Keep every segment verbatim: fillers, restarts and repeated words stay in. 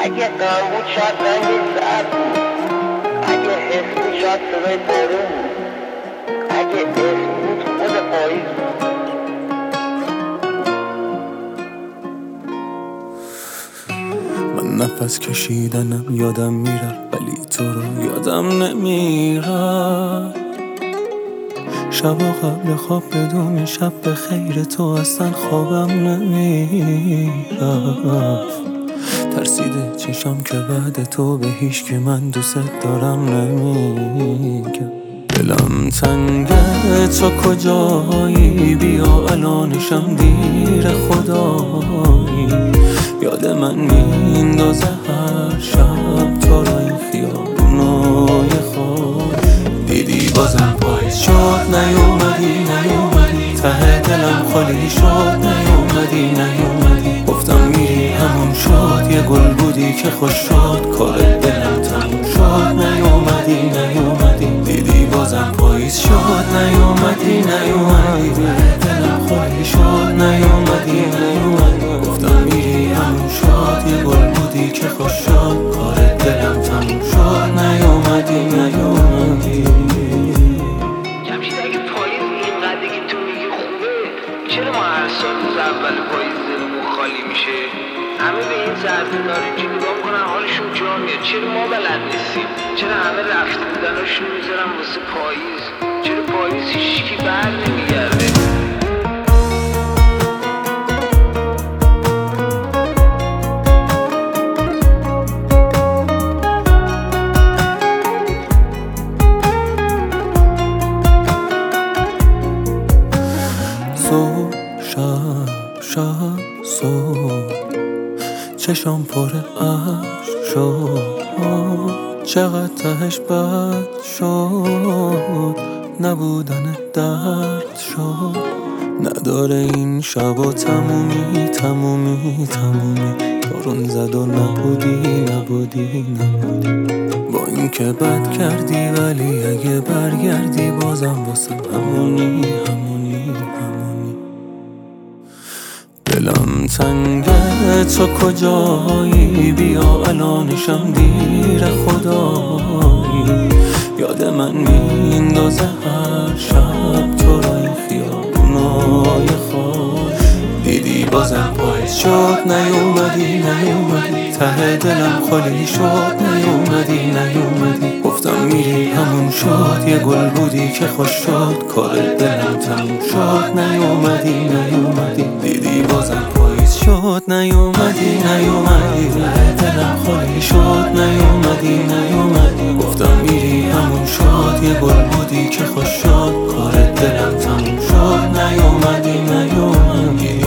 اگه غم بود شاید رنگ زرد بود، اگه حس بود شاید صدای بارون بود، اگه اسم بود خود پاییز بود. من نفس کشیدنم یادم میره ولی تو رو یادم نمیره. شبا قبل خواب بدون شب به خیر تو اصلا خوابم نمیره. ترسیده چشم که بعد تو به هیچ که من دوست دارم نمیگم. دلم تنگه تو کجایی، بیا الانشم دیر خدایی. یاد من میندازه هر شب تو را این خیابونای خوش. دیدی بازم پاییز شد نیومدی نیومدی، ته دلم خالی شد نیومدی نیومدی. گفتم میری همون شد، یه گل بودی که خوش شد، کار دلم تموم شد نیومدی نیومدی. دیدی بازم پاییز شد نیومدی نیومدی، دلم خالی شد نیومدی نیومدی. گفتم میری همون شد، یه گل بودی که خوش شد، کار دلم تموم شد نیومدی نیومدی. جمشید اگه پاییز اینقدر که تو میگی خوبه، چرا ما هر سال روز اول پاییز دلمون خالی میشه؟ همه به این سرطن‌ها اینجا نگاه میکنن حالشون جا میاد، چرا ما بلد نیستیم؟ چرا همه رفته بودناشون میذارن واسه پاییز؟ چرا پاییز هیچکی بر نمیگرده؟ صبح شب شب صبح چشم پر عشق شد، چقدر تهش بد شد، نبودن درد شد. نداره این شبا تمومی تمومی تمومی، بارون زد و نبودی نبودی نبودی. با این که بد کردی ولی اگه برگردی بازم واسه همونی همونی همونی. دلم تنگه تو کجایی، بیا الانشم دیر خدایی. یاد من میندازه هر شب تو را این خیابونای خوش. دیدی بازم پاییز شد نیومدی نیومدی، ته دلم خالی شد نیومدی نیومدی. گفتم میری همون شد، یه گل بودی که خوش شد، کار دلم تموم شد نیومدی نیومدی. دیدی بازم پاییز شد نیومدی نیومدی، ته دلم خالی شد نیومدی نیومدی. گفتم میری همون شد، یه گل بودی که خوش شد، کار دلم تموم شد نیومدی نیومدی.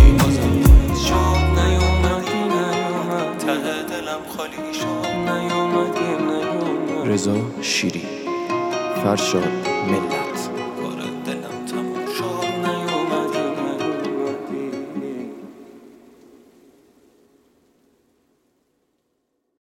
رضا شیری، فرشاد ملت.